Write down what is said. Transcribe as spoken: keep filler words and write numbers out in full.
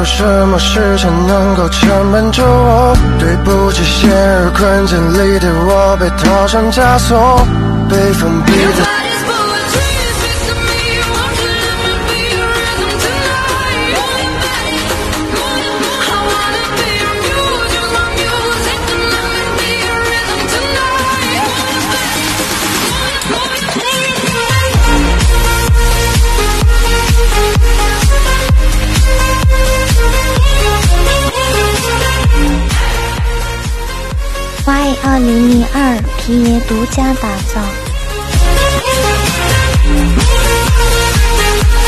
有什么事情能够牵绊着我？对不起，陷入困境里的我被套上枷锁，被封闭的。 Y 二零零二皮爷独家打造。